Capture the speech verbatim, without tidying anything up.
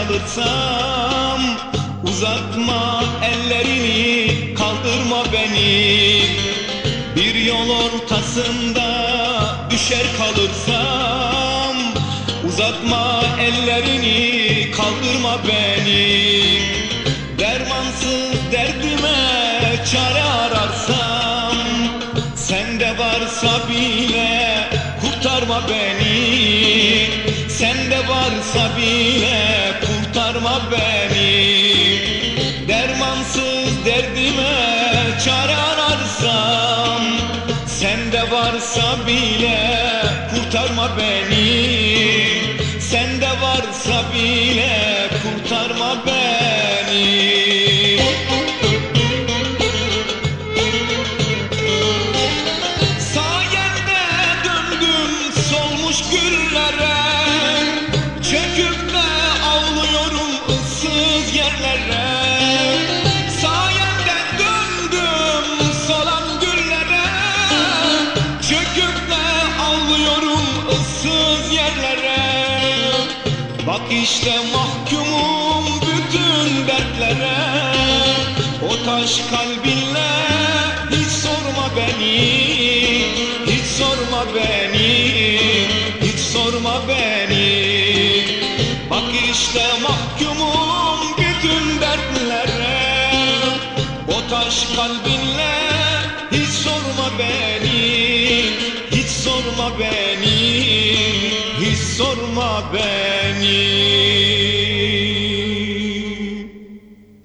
kalırsam, uzatma ellerini, kaldırma beni. Bir yol ortasında düşer kalırsam, uzatma ellerini, kaldırma beni. Dermansız derdime çare ararsam, sende varsa bile kurtarma beni. Sende varsa bile kurtarma beni. Dermansız derdime çare ararsam, sende varsa bile kurtarma beni. Sende varsa bile kurtarma beni. Sayende döndüm solmuş güllere, çöküp de ağlıyorum ıssız yerlere. Sayende döndüm solan güllere, çöküp de ağlıyorum ıssız yerlere. Bak işte mahkumum bütün dertlere, o taş kalbinle hiç sorma beni. Hiç sorma beni, hiç sorma beni. Bak işte mahkumum bütün dertlere, o taş kalbinle hiç sorma beni. Hiç sorma beni, hiç sorma beni.